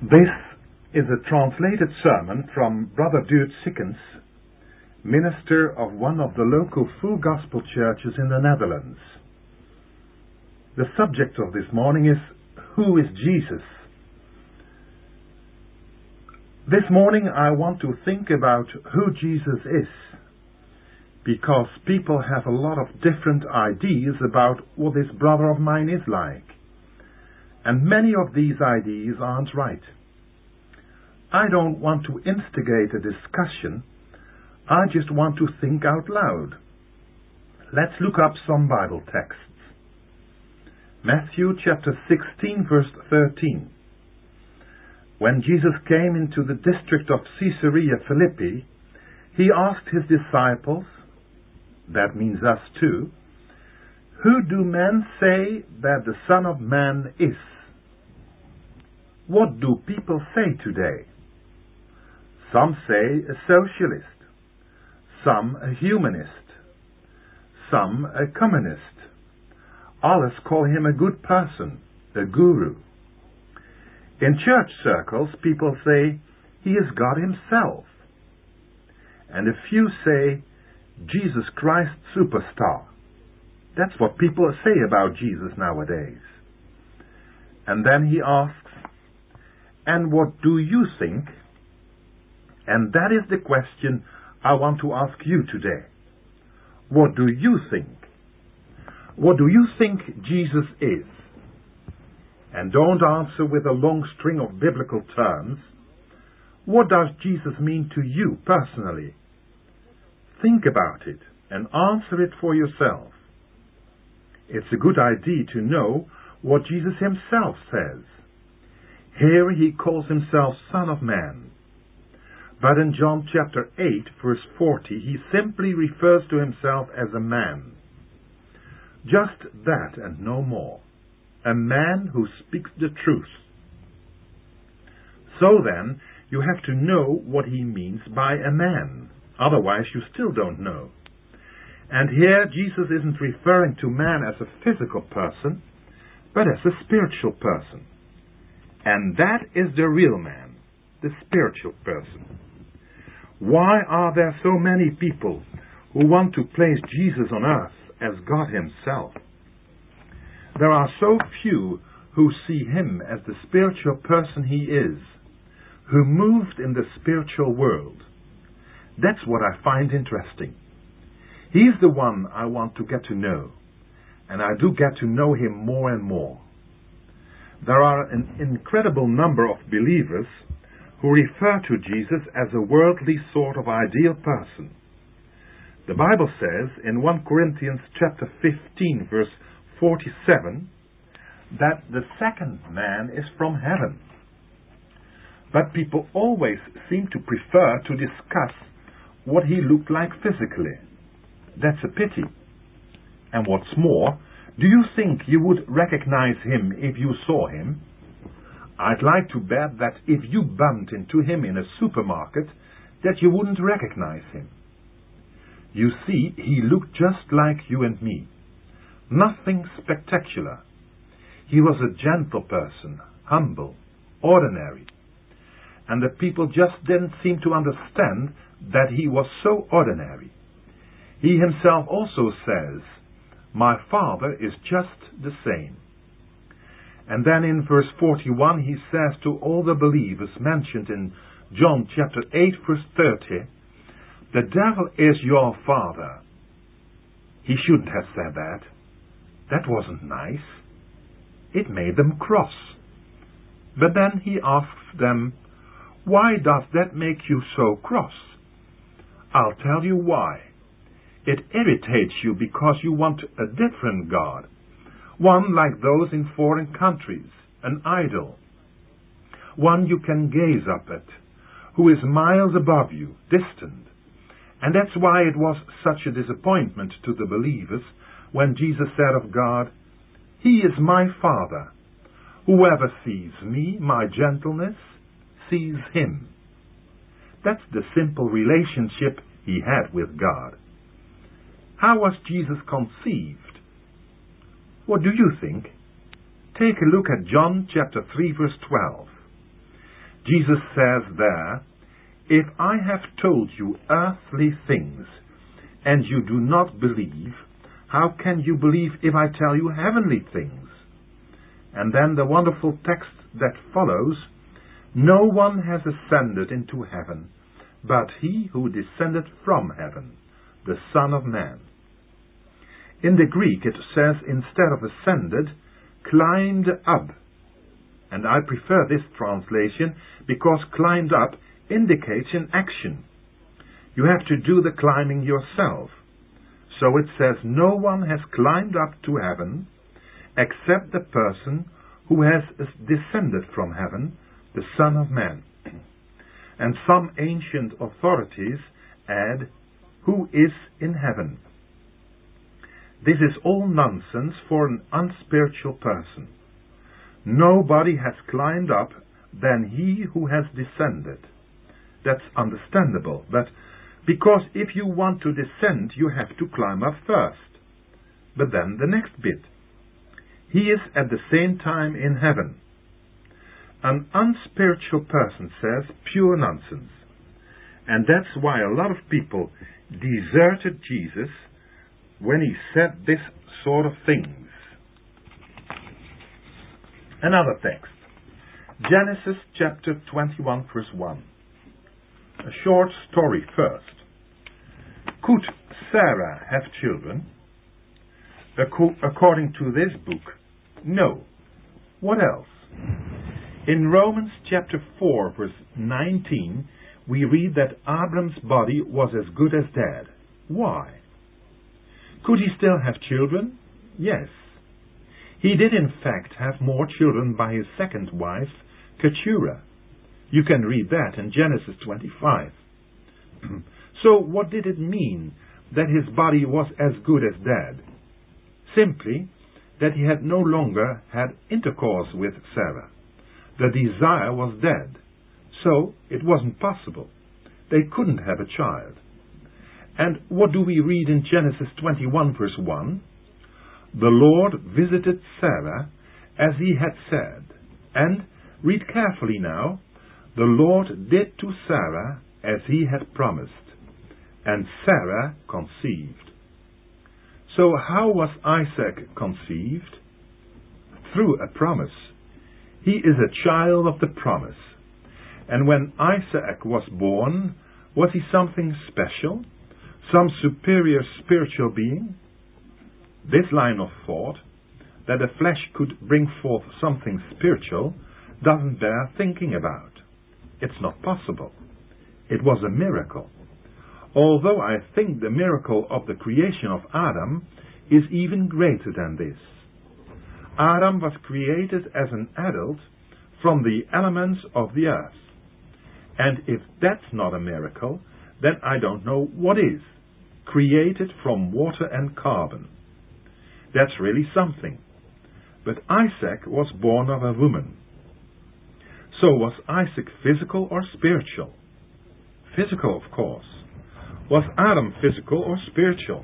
This is a translated sermon from Brother Duurt Sikkens, minister of one of the local Full Gospel churches in the Netherlands. The subject of this morning is, who is Jesus? This morning I want to think about who Jesus is, because people have a lot of different ideas about what this brother of mine is like. And many of these ideas aren't right. I don't want to instigate a discussion. I just want to think out loud. Let's look up some Bible texts. Matthew chapter 16 verse 13. When Jesus came into the district of Caesarea Philippi, he asked his disciples, that means us too, "Who do men say that the Son of Man is?" What do people say today? Some say a socialist, some a humanist, some a communist. Others call him a good person, a guru. In church circles, people say he is God himself. And a few say Jesus Christ superstar. That's what people say about Jesus nowadays. And then he asks, "And what do you think?" And that is the question I want to ask you today. What do you think? What do you think Jesus is? And don't answer with a long string of biblical terms. What does Jesus mean to you personally? Think about it and answer it for yourself. It's a good idea to know what Jesus himself says. Here he calls himself Son of Man. But in John chapter 8 verse 40 he simply refers to himself as a man. Just that and no more. A man who speaks the truth. So then, you have to know what he means by a man. Otherwise you still don't know. And here Jesus isn't referring to man as a physical person, but as a spiritual person. And that is the real man, the spiritual person. Why are there so many people who want to place Jesus on earth as God himself? There are so few who see him as the spiritual person he is, who moved in the spiritual world. That's what I find interesting. He's the one I want to get to know, and I do get to know him more and more. There are an incredible number of believers who refer to Jesus as a worldly sort of ideal person. The Bible says in 1 Corinthians chapter 15 verse 47 that the second man is from heaven. But people always seem to prefer to discuss what he looked like physically. That's a pity. And what's more, do you think you would recognize him if you saw him? I'd like to bet that if you bumped into him in a supermarket, that you wouldn't recognize him. You see, he looked just like you and me. Nothing spectacular. He was a gentle person, humble, ordinary. And the people just didn't seem to understand that he was so ordinary. He himself also says, "My Father is just the same." And then in verse 41 he says to all the believers mentioned in John chapter 8 verse 30, "The devil is your father." He shouldn't have said that. That wasn't nice. It made them cross. But then he asks them, "Why does that make you so cross?" I'll tell you why. It irritates you because you want a different God. One like those in foreign countries, an idol. One you can gaze up at, who is miles above you, distant. And that's why it was such a disappointment to the believers when Jesus said of God, "He is my Father. Whoever sees me, my gentleness, sees him." That's the simple relationship he had with God. How was Jesus conceived? What do you think? Take a look at John chapter 3 verse 12. Jesus says there, "If I have told you earthly things, and you do not believe, how can you believe if I tell you heavenly things?" And then the wonderful text that follows, "No one has ascended into heaven, but he who descended from heaven, the Son of Man." In the Greek it says, instead of ascended, climbed up. And I prefer this translation because climbed up indicates an action. You have to do the climbing yourself. So it says, no one has climbed up to heaven except the person who has descended from heaven, the Son of Man. And some ancient authorities add, who is in heaven. This is all nonsense for an unspiritual person. Nobody has climbed up than he who has descended. That's understandable, but because if you want to descend, you have to climb up first. But then the next bit. He is at the same time in heaven. An unspiritual person says pure nonsense. And that's why a lot of people deserted Jesus when he said this sort of things. Another text. Genesis chapter 21 verse 1. A short story first. Could Sarah have children? According to this book, no. What else? In Romans chapter 4 verse 19, we read that Abram's body was as good as dead. Why? Could he still have children? Yes. He did in fact have more children by his second wife, Keturah. You can read that in Genesis 25. So what did it mean that his body was as good as dead? Simply that he had no longer had intercourse with Sarah. The desire was dead, so it wasn't possible. They couldn't have a child. And what do we read in Genesis 21 verse 1? The Lord visited Sarah as he had said. And, read carefully now, the Lord did to Sarah as he had promised. And Sarah conceived. So how was Isaac conceived? Through a promise. He is a child of the promise. And when Isaac was born, was he something special? Some superior spiritual being? This line of thought, that the flesh could bring forth something spiritual, doesn't bear thinking about. It's not possible. It was a miracle. Although I think the miracle of the creation of Adam is even greater than this. Adam was created as an adult from the elements of the earth. And if that's not a miracle, then I don't know what is. Created from water and carbon. That's really something. But Isaac was born of a woman. So was Isaac physical or spiritual? Physical, of course. Was Adam physical or spiritual?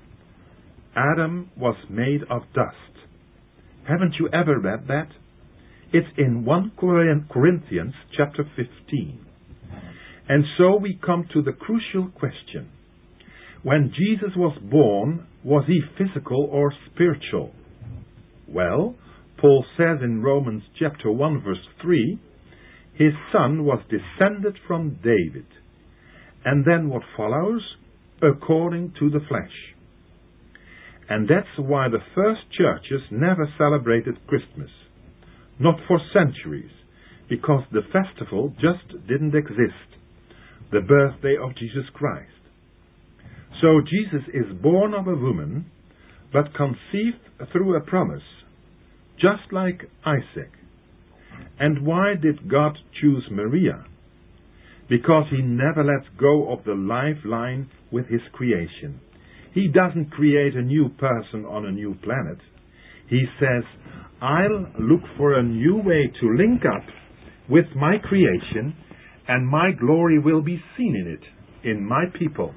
Adam was made of dust. Haven't you ever read that? It's in 1 Corinthians chapter 15. And so we come to the crucial question. When Jesus was born, was he physical or spiritual? Well, Paul says in Romans chapter 1 verse 3, his son was descended from David. And then what follows? According to the flesh. And that's why the first churches never celebrated Christmas. Not for centuries, because the festival just didn't exist. The birthday of Jesus Christ. So Jesus is born of a woman, but conceived through a promise, just like Isaac. And why did God choose Maria? Because he never lets go of the lifeline with his creation. He doesn't create a new person on a new planet. He says, I'll look for a new way to link up with my creation, and my glory will be seen in it, in my people.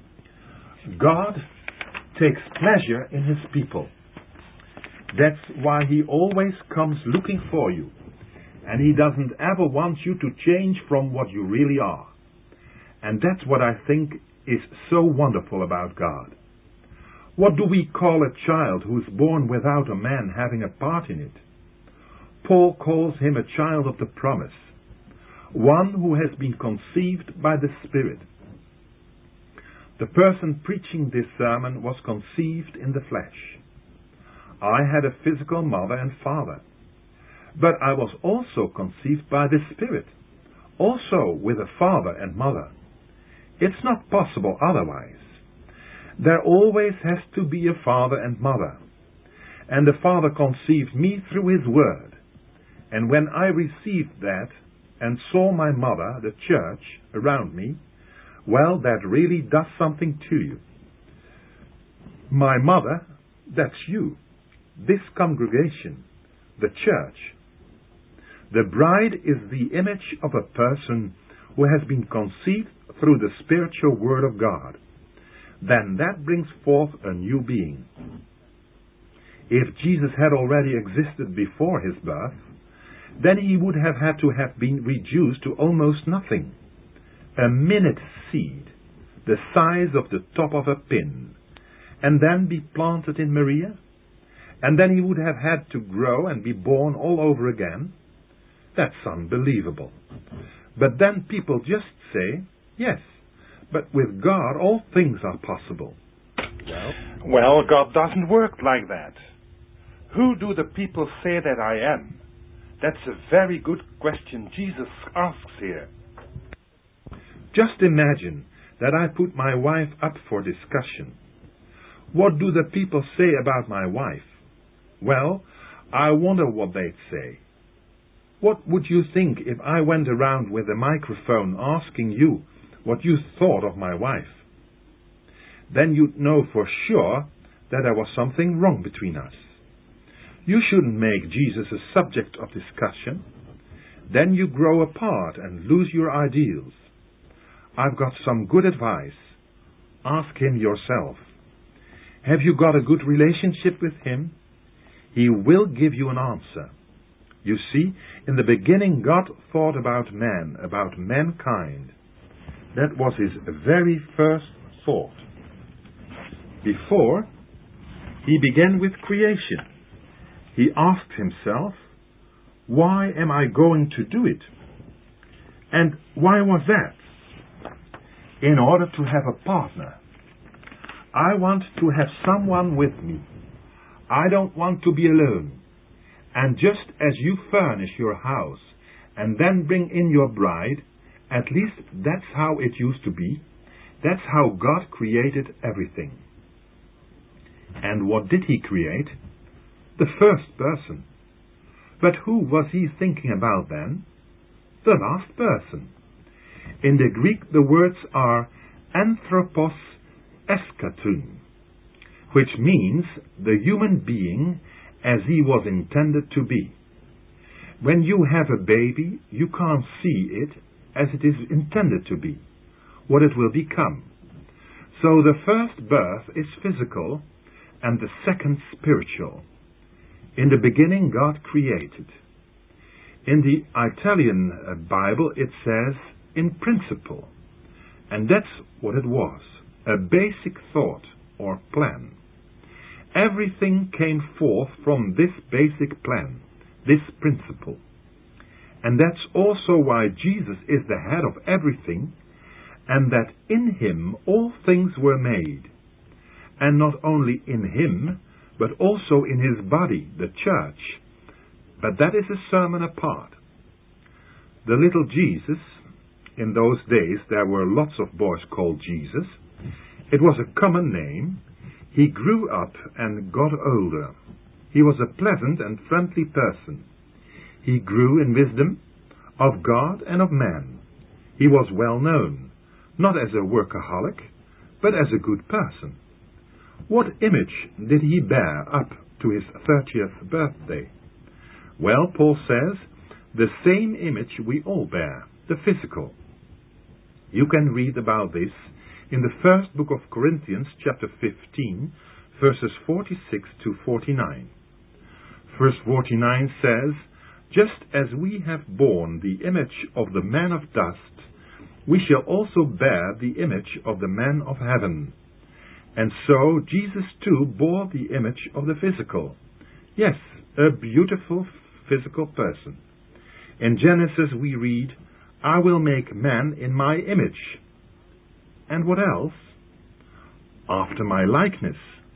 God takes pleasure in his people. That's why he always comes looking for you. And He doesn't ever want you to change from what you really are. And that's what I think is so wonderful about God. What do we call a child who is born without a man having a part in it? Paul calls him a child of the promise, one who has been conceived by the Spirit. The person preaching this sermon was conceived in the flesh. I had a physical mother and father, but I was also conceived by the Spirit, also with a father and mother. It's not possible otherwise. There always has to be a father and mother, and the Father conceived me through His Word. And when I received that and saw my mother, the church, around me, well, that really does something to you. My mother, that's you, this congregation, the church. The bride is the image of a person who has been conceived through the spiritual Word of God. Then that brings forth a new being. If Jesus had already existed before His birth, then He would have had to have been reduced to almost nothing. A minute seed, the size of the top of a pin, and then be planted in Maria? And then He would have had to grow and be born all over again? That's unbelievable. But then people just say, yes, but with God all things are possible. Well, God doesn't work like that. Who do the people say that I am? That's a very good question Jesus asks here. Just imagine that I put my wife up for discussion. What do the people say about my wife? Well, I wonder what they'd say. What would you think if I went around with a microphone asking you what you thought of my wife? Then you'd know for sure that there was something wrong between us. You shouldn't make Jesus a subject of discussion. Then you grow apart and lose your ideals. I've got some good advice. Ask Him yourself. Have you got a good relationship with Him? He will give you an answer. You see, in the beginning God thought about man, about mankind. That was His very first thought. Before, He began with creation. He asked Himself, why am I going to do it? And why was that? In order to have a partner. I want to have someone with me. I don't want to be alone. And just as you furnish your house and then bring in your bride, at least that's how it used to be. That's how God created everything. And what did He create? The first person. But who was He thinking about then? The last person. In the Greek the words are anthropos eskaton, which means the human being as he was intended to be. When you have a baby, you can't see it as it is intended to be, what it will become. So the first birth is physical and the second spiritual. In the beginning God created. In the Italian Bible it says in principle, and that's what it was, a basic thought or plan. Everything came forth from this basic plan, this principle. And that's also why Jesus is the head of everything, and that in Him all things were made. And not only in Him, but also in His body, the church. But that is a sermon apart. The little Jesus, in those days there were lots of boys called Jesus. It was a common name. He grew up and got older. He was a pleasant and friendly person. He grew in wisdom of God and of man. He was well known, not as a workaholic, but as a good person. What image did he bear up to his 30th birthday? Well, Paul says, the same image we all bear, the physical. You can read about this in the first book of Corinthians, chapter 15, verses 46 to 49. Verse 49 says, Just as we have borne the image of the man of dust, we shall also bear the image of the man of heaven. And so Jesus too bore the image of the physical. Yes, a beautiful physical person. In Genesis we read, I will make man in my image. And what else? After my likeness.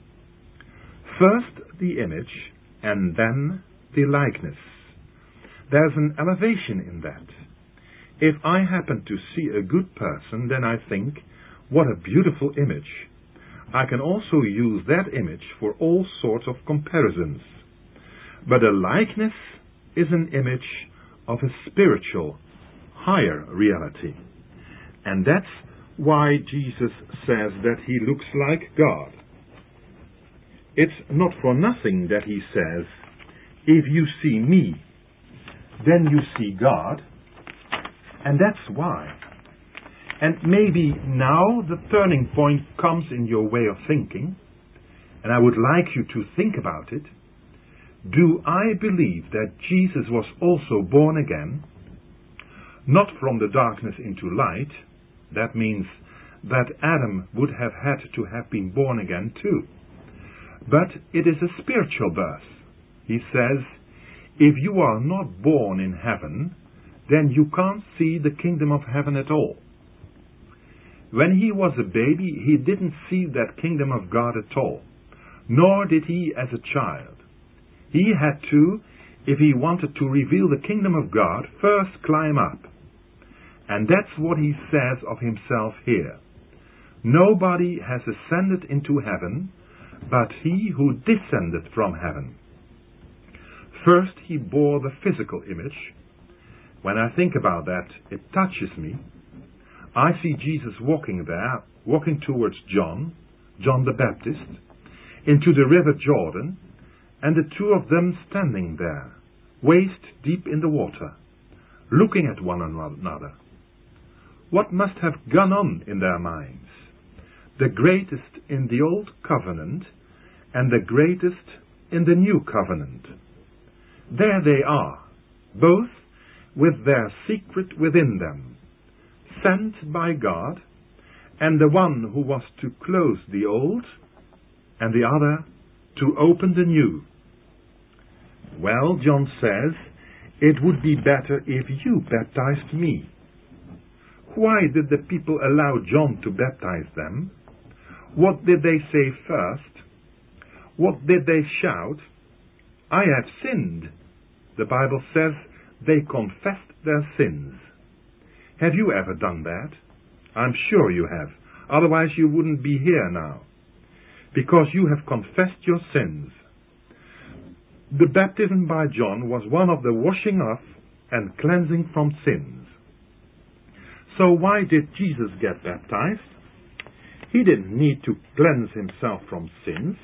First the image, and then the likeness. There's an elevation in that. If I happen to see a good person, then I think, what a beautiful image. I can also use that image for all sorts of comparisons. But a likeness is an image of a spiritual, higher reality. And that's why Jesus says that he looks like God. It's not for nothing that he says, if you see me, then you see God. And that's why. And maybe now the turning point comes in your way of thinking, and I would like you to think about it. Do I believe that Jesus was also born again? Not from the darkness into light. That means that Adam would have had to have been born again too. But it is a spiritual birth. He says, if you are not born in heaven, then you can't see the kingdom of heaven at all. When he was a baby, he didn't see that kingdom of God at all, nor did he as a child. He had to, if he wanted to reveal the kingdom of God, first climb up. And that's what he says of himself here. Nobody has ascended into heaven, but he who descended from heaven. First he bore the physical image. When I think about that, it touches me. I see Jesus walking there, walking towards John the Baptist, into the river Jordan, and the two of them standing there, waist deep in the water, looking at one another. What must have gone on in their minds? The greatest in the old covenant and the greatest in the new covenant. There they are, both with their secret within them, sent by God, and the one who was to close the old, and the other to open the new. Well, John says, it would be better if you baptized me. Why did the people allow John to baptize them? What did they say first? What did they shout? I have sinned. The Bible says they confessed their sins. Have you ever done that? I'm sure you have. Otherwise you wouldn't be here now. Because you have confessed your sins. The baptism by John was one of the washing off and cleansing from sins. So why did Jesus get baptized? He didn't need to cleanse himself from sins,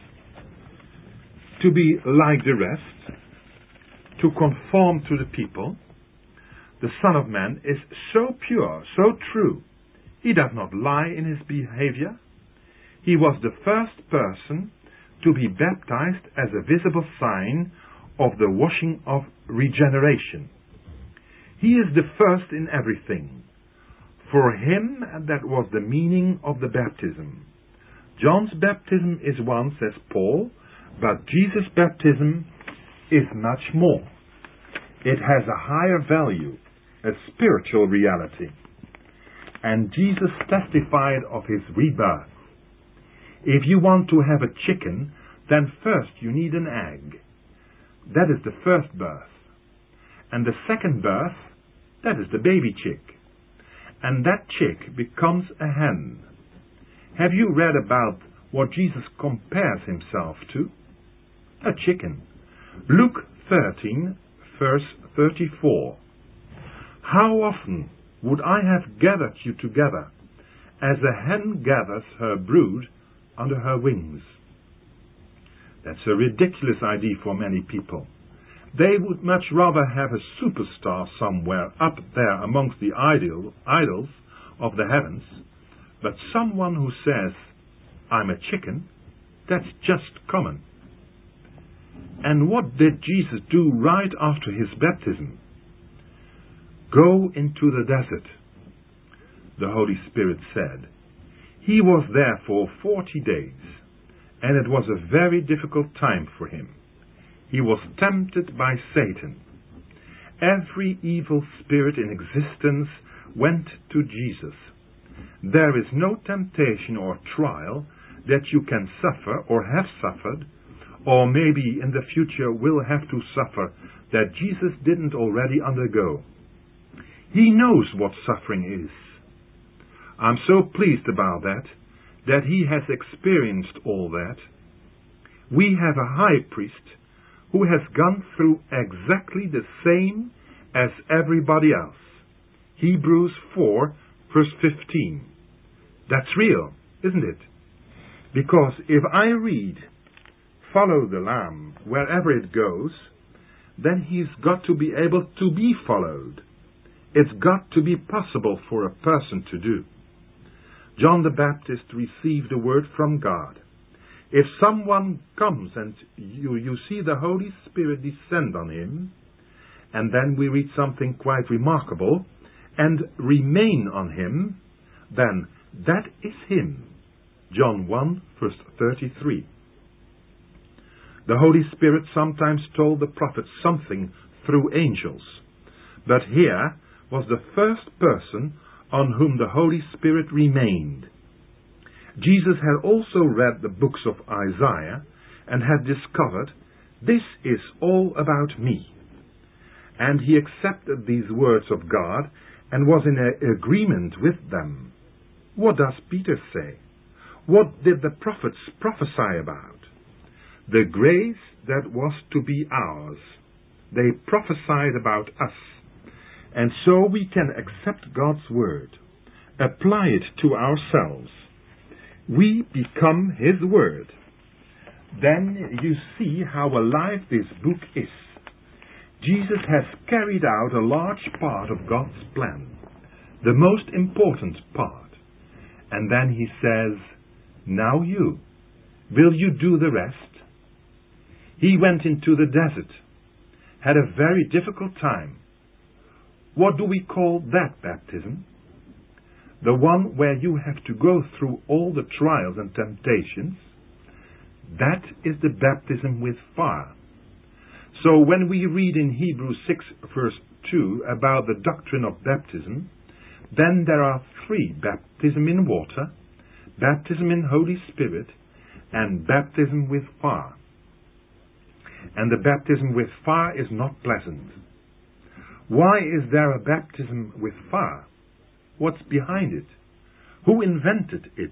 to be like the rest, to conform to the people. The Son of Man is so pure, so true. He does not lie in his behavior. He was the first person to be baptized as a visible sign of the washing of regeneration. He is the first in everything. For him, that was the meaning of the baptism. John's baptism is one, says Paul, but Jesus' baptism is much more. It has a higher value, a spiritual reality. And Jesus testified of his rebirth. If you want to have a chicken, then first you need an egg. That is the first birth. And the second birth, that is the baby chick. And that chick becomes a hen. Have you read about what Jesus compares himself to? A chicken. Luke 13, verse 34. How often would I have gathered you together, as a hen gathers her brood under her wings? That's a ridiculous idea for many people. They would much rather have a superstar somewhere up there amongst the idols of the heavens, but someone who says, I'm a chicken, that's just common. And what did Jesus do right after his baptism? Go into the desert, the Holy Spirit said. He was there for 40 days, and it was a very difficult time for him. He was tempted by Satan. Every evil spirit in existence went to Jesus. There is no temptation or trial that you can suffer or have suffered, or maybe in the future will have to suffer, that Jesus didn't already undergo. He knows what suffering is. I'm so pleased about that he has experienced all that. We have a high priest who has gone through exactly the same as everybody else. Hebrews 4, verse 15. That's real, isn't it? Because if I read, follow the Lamb wherever it goes, then he's got to be able to be followed. It's got to be possible for a person to do. John the Baptist received a word from God. If someone comes and you see the Holy Spirit descend on him, and then we read something quite remarkable, and remain on him, then that is him. John 1, verse 33. The Holy Spirit sometimes told the prophets something through angels, but here was the first person on whom the Holy Spirit remained. Jesus had also read the books of Isaiah and had discovered, this is all about me. And he accepted these words of God and was in agreement with them. What does Peter say? What did the prophets prophesy about? The grace that was to be ours. They prophesied about us. And so we can accept God's word, apply it to ourselves. We become his word. Then you see how alive this book is. Jesus has carried out a large part of God's plan, the most important part. And then he says, now you, will you do the rest? He went into the desert, had a very difficult time. What do we call that baptism? The one where you have to go through all the trials and temptations. That is the baptism with fire. So when we read in Hebrews 6 verse 2 about the doctrine of baptism, then there are three: baptism in water, baptism in Holy Spirit, and baptism with fire. And the baptism with fire is not pleasant. Why is there a baptism with fire? What's behind it? Who invented it?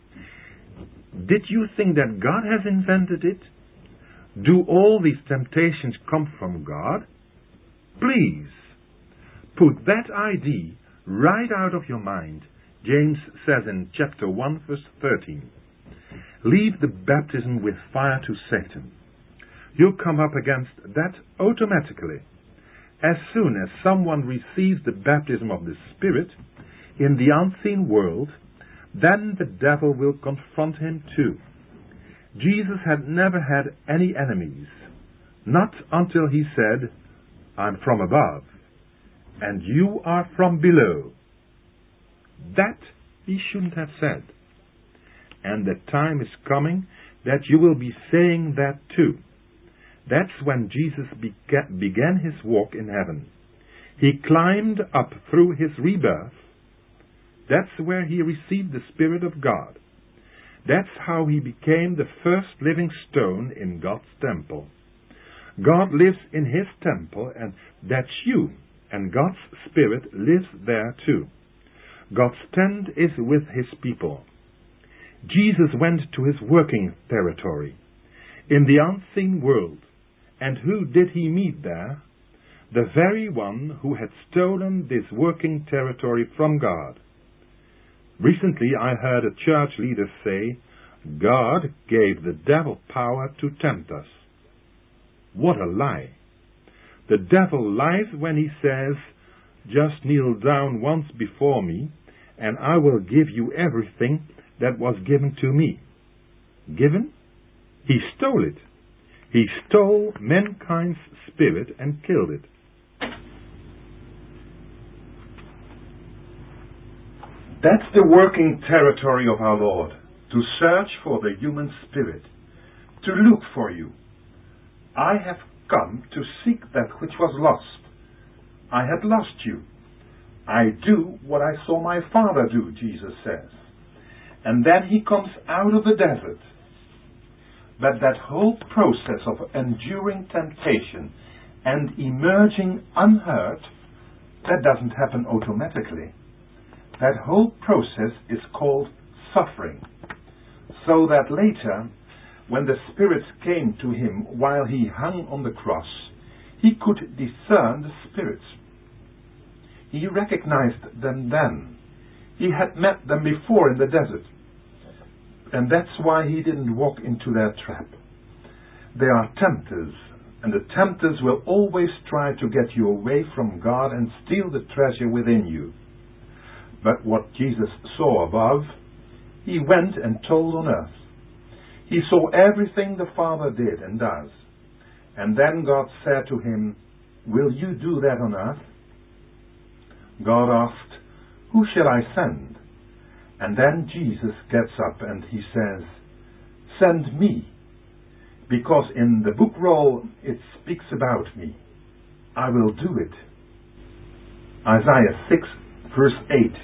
Did you think that God has invented it? Do all these temptations come from God? Please, put that idea right out of your mind. James says in chapter 1 verse 13, leave the baptism with fire to Satan. You'll come up against that automatically. As soon as someone receives the baptism of the Spirit in the unseen world, then the devil will confront him too. Jesus had never had any enemies, not until he said, I'm from above, and you are from below. That he shouldn't have said. And the time is coming that you will be saying that too. That's when Jesus began his walk in heaven. He climbed up through his rebirth. That's where he received the Spirit of God. That's how he became the first living stone in God's temple. God lives in his temple, and that's you, and God's Spirit lives there too. God's tent is with his people. Jesus went to his working territory, in the unseen world. And who did he meet there? The very one who had stolen this working territory from God. Recently I heard a church leader say, God gave the devil power to tempt us. What a lie. The devil lies when he says, just kneel down once before me, and I will give you everything that was given to me. Given? He stole it. He stole mankind's spirit and killed it. That's the working territory of our Lord, to search for the human spirit, to look for you. I have come to seek that which was lost. I had lost you. I do what I saw my Father do, Jesus says. And then he comes out of the desert. But that whole process of enduring temptation and emerging unhurt, that doesn't happen automatically. That whole process is called suffering. So that later, when the spirits came to him while he hung on the cross, he could discern the spirits. He recognized them then. He had met them before in the desert. And that's why he didn't walk into their trap. They are tempters, and the tempters will always try to get you away from God and steal the treasure within you. But what Jesus saw above, he went and told on earth. He saw everything the Father did and does. And then God said to him, "Will you do that on earth?" God asked, "Who shall I send?" And then Jesus gets up and he says, "Send me, because in the book roll it speaks about me. I will do it." Isaiah 6, verse 8.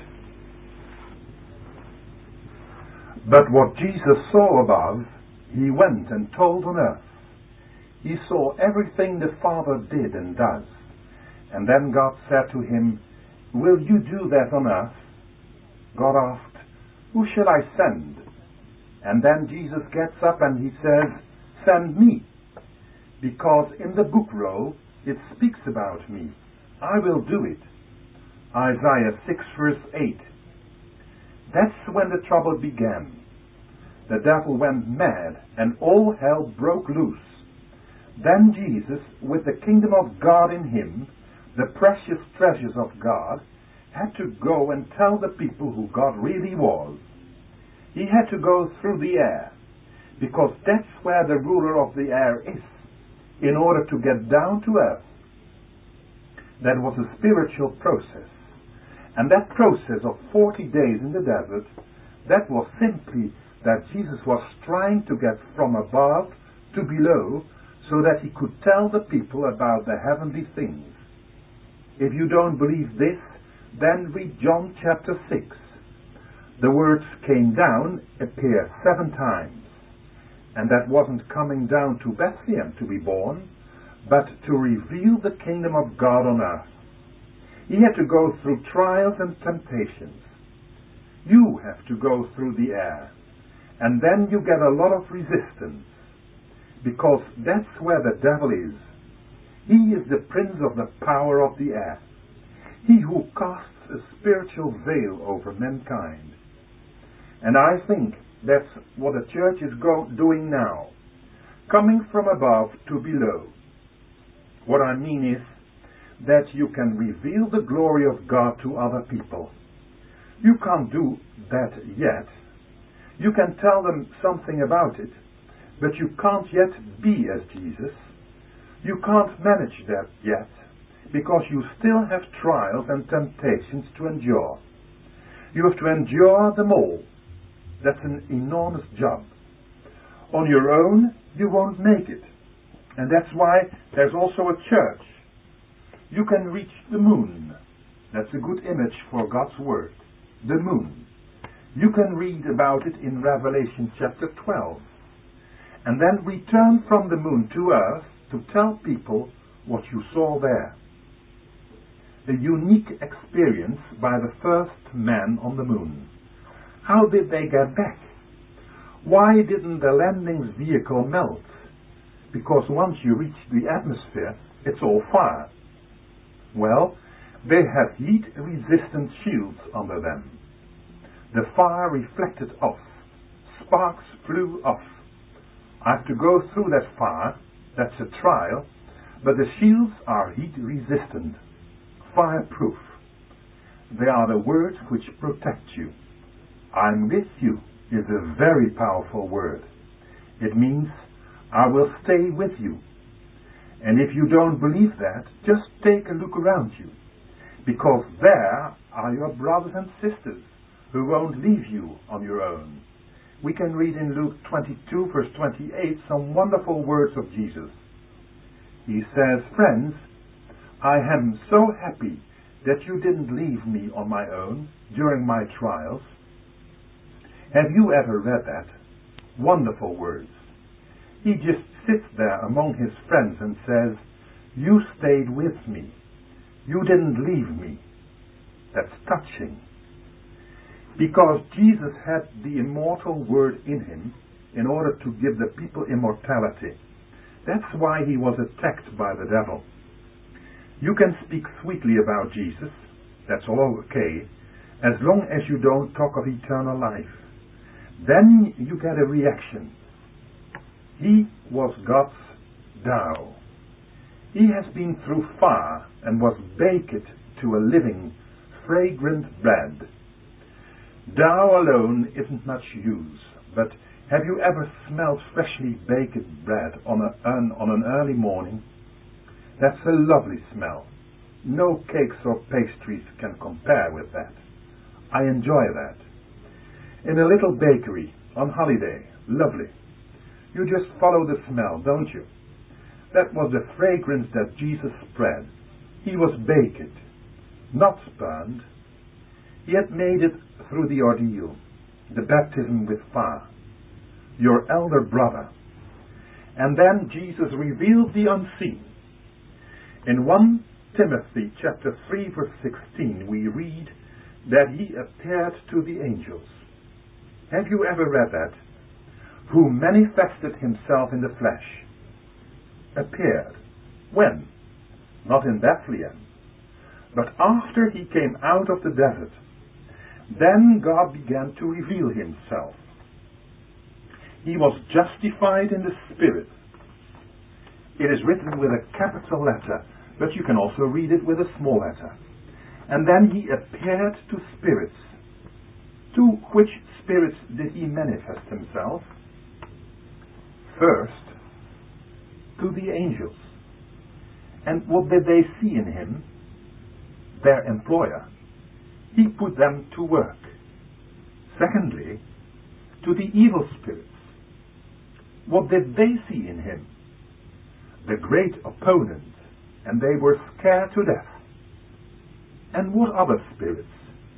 But what Jesus saw above, he went and told on earth. He saw everything the Father did and does. And then God said to him, "Will you do that on earth?" God asked, "Who shall I send?" And then Jesus gets up and he says, "Send me, because in the book roll it speaks about me. I will do it." Isaiah 6, verse 8. That's when the trouble began. The devil went mad and all hell broke loose. Then Jesus, with the kingdom of God in him, the precious treasures of God, had to go and tell the people who God really was. He had to go through the air, because that's where the ruler of the air is, in order to get down to earth. That was a spiritual process. And that process of 40 days in the desert, that was simply that Jesus was trying to get from above to below so that he could tell the people about the heavenly things. If you don't believe this, then read John chapter 6. The words "came down" appear 7 times. And that wasn't coming down to Bethlehem to be born, but to reveal the kingdom of God on earth. He had to go through trials and temptations. You have to go through the air. And then you get a lot of resistance, because that's where the devil is. He is the prince of the power of the air. He who casts a spiritual veil over mankind. And I think that's what the church is doing now. Coming from above to below. What I mean is that you can reveal the glory of God to other people. You can't do that yet. You can tell them something about it, but you can't yet be as Jesus. You can't manage that yet, because you still have trials and temptations to endure. You have to endure them all. That's an enormous job. On your own, you won't make it. And that's why there's also a church. You can reach the moon. That's a good image for God's Word. The moon. You can read about it in Revelation chapter 12. And then return from the moon to earth to tell people what you saw there. A unique experience by the first man on the moon. How did they get back? Why didn't the landing vehicle melt? Because once you reach the atmosphere, it's all fire. Well, they had heat-resistant shields under them. The fire reflected off. Sparks flew off. I have to go through that fire. That's a trial. But the shields are heat-resistant. Fireproof. They are the words which protect you. "I'm with you" is a very powerful word. It means, I will stay with you. And if you don't believe that, just take a look around you, because there are your brothers and sisters who won't leave you on your own. We can read in Luke 22, verse 28, some wonderful words of Jesus. He says, "Friends, I am so happy that you didn't leave me on my own during my trials." Have you ever read that? Wonderful words. He just sits there among his friends and says, "You stayed with me. You didn't leave me." That's touching. Because Jesus had the immortal word in him in order to give the people immortality. That's why he was attacked by the devil. You can speak sweetly about Jesus, that's all okay, as long as you don't talk of eternal life. Then you get a reaction. He was God's dough. He has been through fire and was baked to a living, fragrant bread. Dough alone isn't much use, but have you ever smelled freshly baked bread on an early morning? That's a lovely smell. No cakes or pastries can compare with that. I enjoy that. In a little bakery, on holiday, lovely. You just follow the smell, don't you? That was the fragrance that Jesus spread. He was baked, not burned. He had made it through the ordeal, the baptism with fire, your elder brother. And then Jesus revealed the unseen. In 1 Timothy chapter 3 verse 16 we read that he appeared to the angels. Have you ever read that? Who manifested himself in the flesh. Appeared. When? Not in Bethlehem, but after he came out of the desert. Then God began to reveal himself. He was justified in the Spirit. It is written with a capital letter, but you can also read it with a small letter. And then he appeared to spirits. To which spirits did he manifest himself? First, to the angels. And what did they see in him? Their employer. He put them to work. Secondly, to the evil spirits. What did they see in him? The great opponent, and they were scared to death. And what other spirits?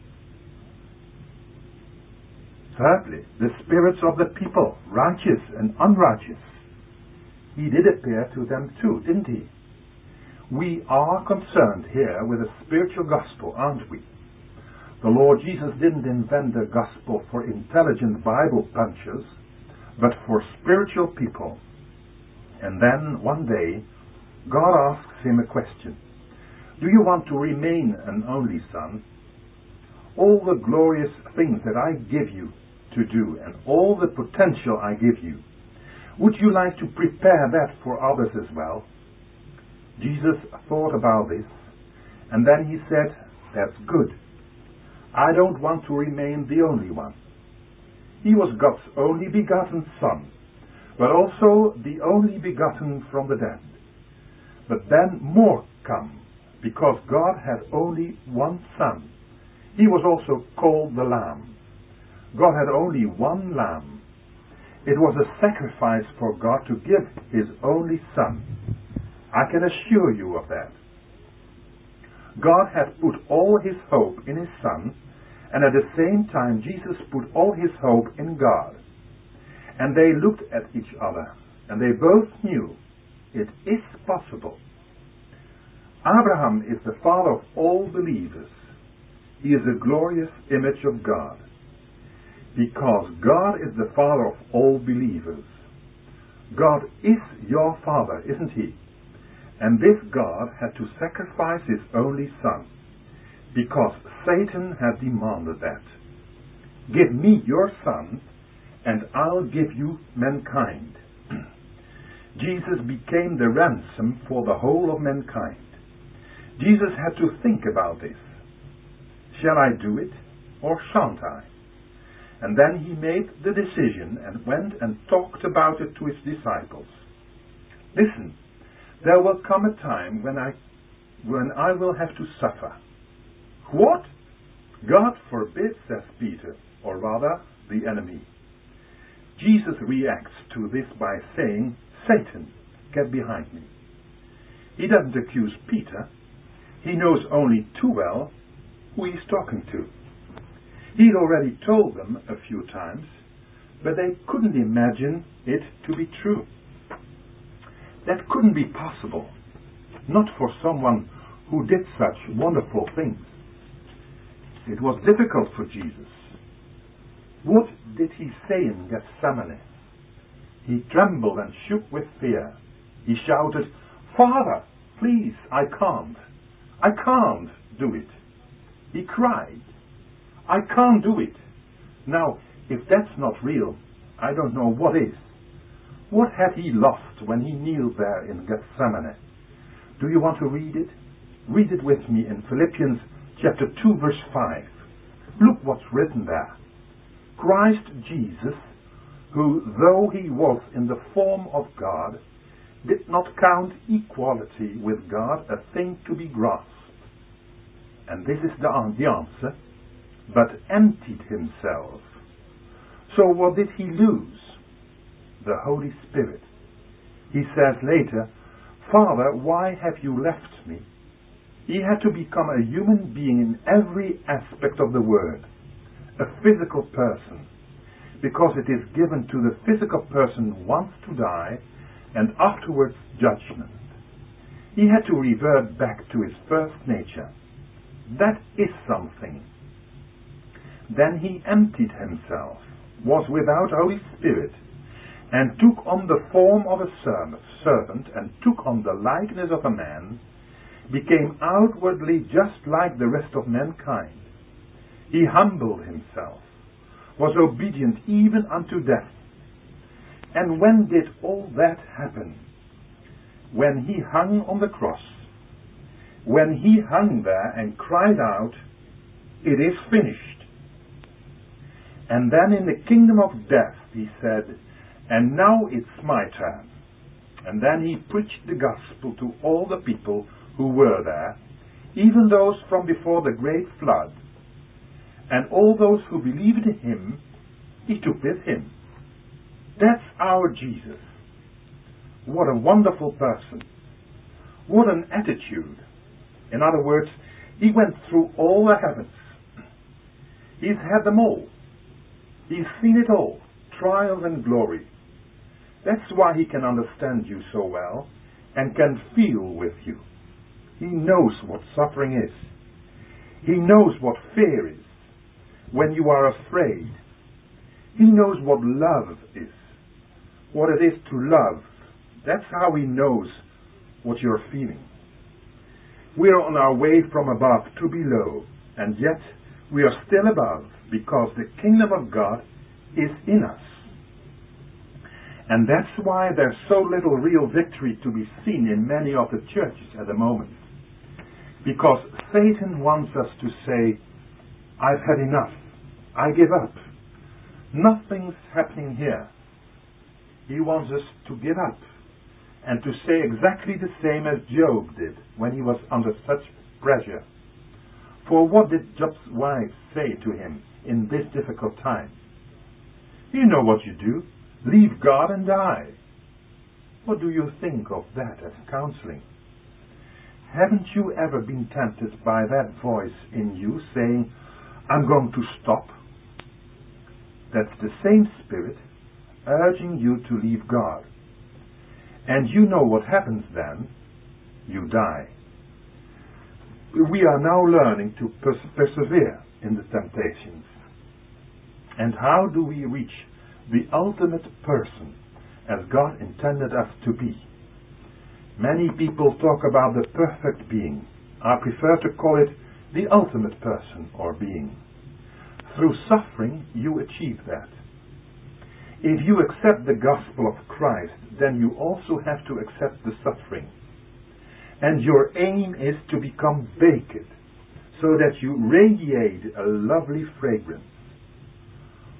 Thirdly, the spirits of the people, righteous and unrighteous. He did appear to them too, didn't he? We are concerned here with a spiritual gospel, aren't we? The Lord Jesus didn't invent the gospel for intelligent Bible punchers, but for spiritual people. And then, one day, God asks him a question. Do you want to remain an only son? All the glorious things that I give you to do and all the potential I give you, would you like to prepare that for others as well? Jesus thought about this, and then he said, that's good. I don't want to remain the only one. He was God's only begotten Son, but also the only begotten from the dead. But then more come, because God had only one Son. He was also called the Lamb. God had only one Lamb. It was a sacrifice for God to give His only Son. I can assure you of that. God had put all His hope in His Son, and at the same time Jesus put all His hope in God. And they looked at each other, and they both knew it is possible. Abraham is the father of all believers. He is a glorious image of God. Because God is the father of all believers. God is your father, isn't He? And this God had to sacrifice His only Son, because Satan had demanded that. Give me your Son, and I'll give you mankind. Jesus became the ransom for the whole of mankind. Jesus had to think about this. Shall I do it, or shan't I? And then he made the decision and went and talked about it to his disciples. Listen, there will come a time when I will have to suffer. What? God forbid, says Peter, or rather, the enemy. Jesus reacts to this by saying, Satan, get behind me. He doesn't accuse Peter. He knows only too well who he's talking to. He'd already told them a few times, but they couldn't imagine it to be true. That couldn't be possible, not for someone who did such wonderful things. It was difficult for Jesus. What did he say in Gethsemane? He trembled and shook with fear. He shouted, Father, please, I can't do it. He cried, I can't do it. Now, if that's not real, I don't know what is. What had he lost when he kneeled there in Gethsemane? Do you want to read it? Read it with me in Philippians chapter 2 verse 5. Look what's written there. Christ Jesus, who though he was in the form of God, did not count equality with God a thing to be grasped. And this is the answer, but emptied himself. So what did he lose? The Holy Spirit. He says later, Father, why have you left me? He had to become a human being in every aspect of the word, a physical person, because it is given to the physical person once to die and afterwards judgment. He had to revert back to his first nature. That is something. Then he emptied himself, was without Holy Spirit, and took on the form of a servant, and took on the likeness of a man, became outwardly just like the rest of mankind. He humbled himself, was obedient even unto death. And when did all that happen? When he hung on the cross. When he hung there and cried out, It is finished. And then in the kingdom of death he said, And now it's my turn. And then he preached the gospel to all the people who were there, even those from before the great flood. And all those who believed in him, he took with him. That's our Jesus. What a wonderful person. What an attitude. In other words, he went through all the heavens. He's had them all. He's seen it all, trials and glory. That's why he can understand you so well and can feel with you. He knows what suffering is. He knows what fear is when you are afraid. He knows what love is, what it is to love. That's how he knows what you're feeling. We're on our way from above to below, and yet we are still above because the kingdom of God is in us. And that's why there's so little real victory to be seen in many of the churches at the moment. Because Satan wants us to say, I've had enough. I give up. Nothing's happening here. He wants us to give up and to say exactly the same as Job did when he was under such pressure. For what did Job's wife say to him in this difficult time? You know what you do. Leave God and die. What do you think of that as counseling? Haven't you ever been tempted by that voice in you saying, I'm going to stop? That's the same spirit urging you to leave God. And you know what happens then? You die. We are now learning to persevere in the temptations. And how do we reach the ultimate person as God intended us to be? Many people talk about the perfect being. I prefer to call it the ultimate person or being. Through suffering, you achieve that. If you accept the gospel of Christ, then you also have to accept the suffering. And your aim is to become baked, so that you radiate a lovely fragrance.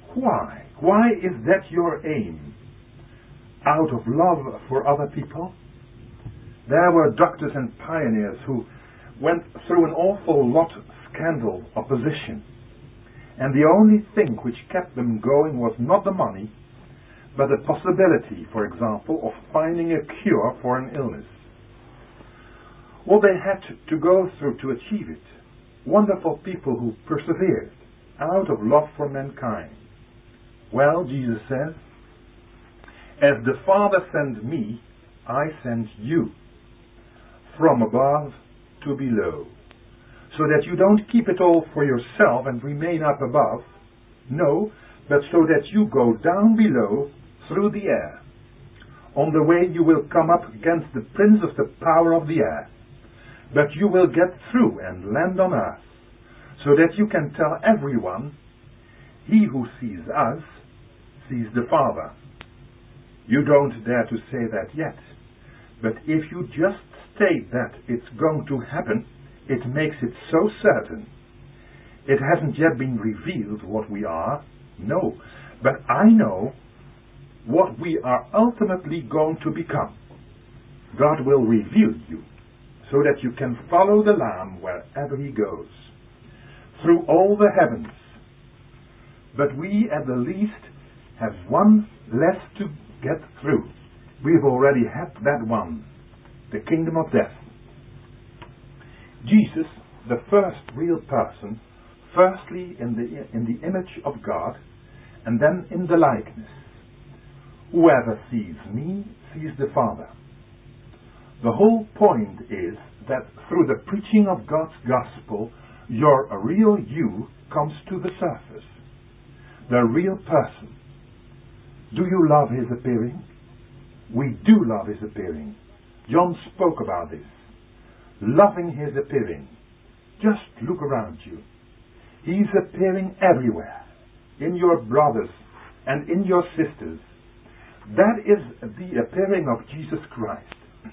Why? Why is that your aim? Out of love for other people? There were doctors and pioneers who went through an awful lot of scandal, opposition, and the only thing which kept them going was not the money, but the possibility, for example, of finding a cure for an illness. What they had to go through to achieve it. Wonderful people who persevered out of love for mankind. Well, Jesus says, as the Father sent me, I send you, from above to below, so that you don't keep it all for yourself and remain up above. No, but so that you go down below through the air. On the way you will come up against the prince of the power of the air, but you will get through and land on earth, so that you can tell everyone, he who sees us sees the Father. You don't dare to say that yet, but if you just state that it's going to happen, it makes it so certain. It hasn't yet been revealed what we are, no, but I know what we are ultimately going to become. God will reveal you, so that you can follow the Lamb wherever he goes, through all the heavens. But we at the least have one less to get through. We've already had that one, the kingdom of death. Jesus, the first real person, firstly in the image of God, and then in the likeness. Whoever sees me sees the Father. The whole point is that through the preaching of God's gospel, your real you comes to the surface. The real person. Do you love his appearing? We do love his appearing. John spoke about this. Loving his appearing. Just look around you. He's appearing everywhere. In your brothers and in your sisters. That is the appearing of Jesus Christ.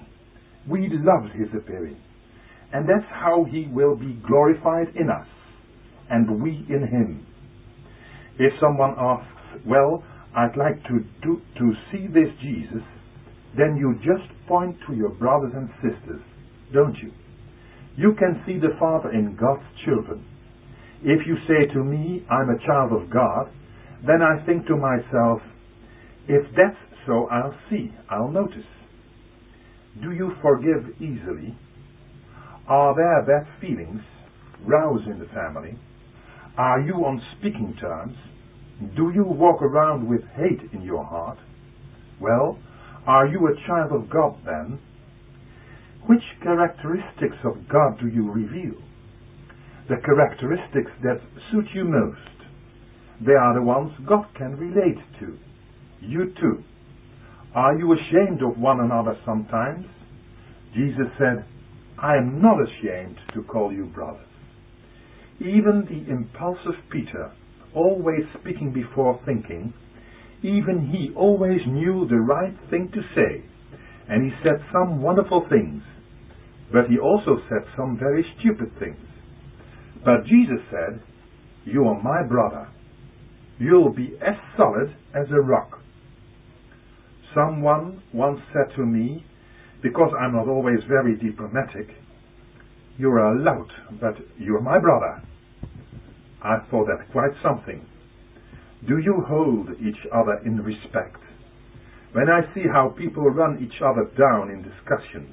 We love his appearing. And that's how he will be glorified in us. And we in him. If someone asks, well, I'd like to see this Jesus, then you just point to your brothers and sisters, don't you? You can see the Father in God's children. If you say to me, I'm a child of God, then I think to myself, if that's so, I'll see, I'll notice. Do you forgive easily? Are there bad feelings roused in the family? Are you on speaking terms? Do you walk around with hate in your heart? Well, are you a child of God then? Which characteristics of God do you reveal? The characteristics that suit you most. They are the ones God can relate to. You too. Are you ashamed of one another sometimes? Jesus said, I am not ashamed to call you brothers. Even the impulsive Peter, always speaking before thinking, even he always knew the right thing to say, and he said some wonderful things, but he also said some very stupid things. But Jesus said, you are my brother. You'll be as solid as a rock. Someone once said to me, because I'm not always very diplomatic, you're a lout, but you're my brother. I thought that quite something. Do you hold each other in respect? When I see how people run each other down in discussions,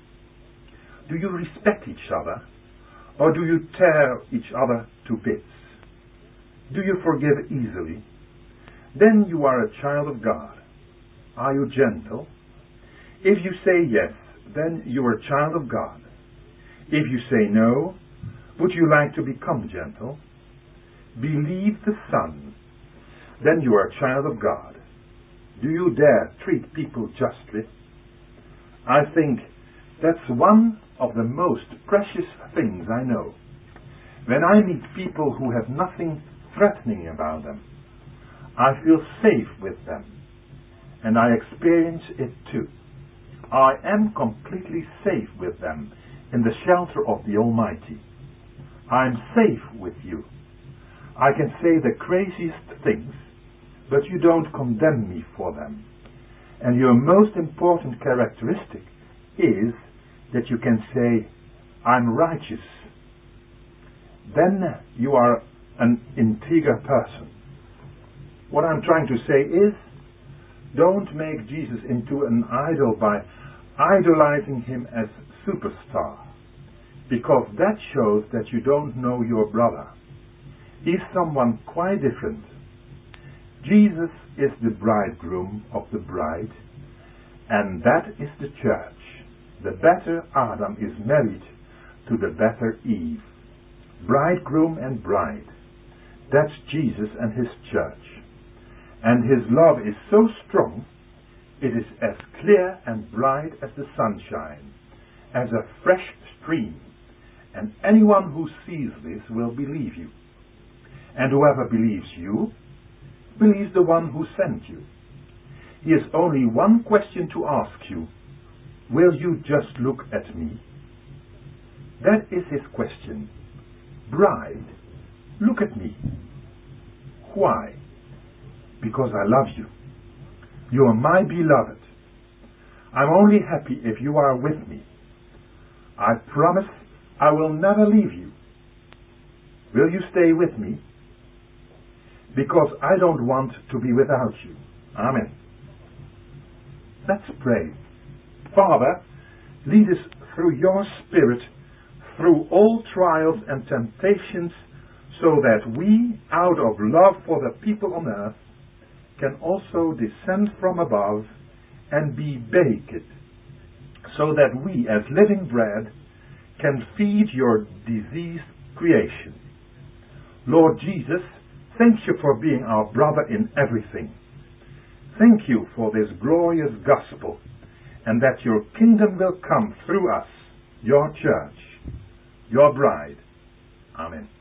do you respect each other, or do you tear each other to bits? Do you forgive easily? Then you are a child of God. Are you gentle? If you say yes, then you are a child of God. If you say no, would you like to become gentle? Believe the Son, then you are a child of God. Do you dare treat people justly? I think that's one of the most precious things I know. When I meet people who have nothing threatening about them, I feel safe with them, and I experience it too. I am completely safe with them in the shelter of the Almighty. I am safe with you. I can say the craziest things, but you don't condemn me for them. And your most important characteristic is that you can say, I'm righteous. Then you are an integer person. What I'm trying to say is, don't make Jesus into an idol by idolizing him as superstar, because that shows that you don't know your brother. He's someone quite different. Jesus is the bridegroom of the bride, and that is the church. The better Adam is married to the better Eve. Bridegroom and bride. That's Jesus and his church. And his love is so strong, it is as clear and bright as the sunshine, as a fresh stream. And anyone who sees this will believe you. And whoever believes you, believes the one who sent you. He has only one question to ask you. Will you just look at me? That is his question. Bride, look at me. Why? Because I love you. You are my beloved. I'm only happy if you are with me. I promise I will never leave you. Will you stay with me? Because I don't want to be without you. Amen. Let's pray. Father, lead us through your Spirit through all trials and temptations, so that we, out of love for the people on earth, can also descend from above and be baked, so that we, as living bread, can feed your diseased creation. Lord Jesus, thank you for being our brother in everything. Thank you for this glorious gospel, and that your kingdom will come through us, your church, your bride. Amen.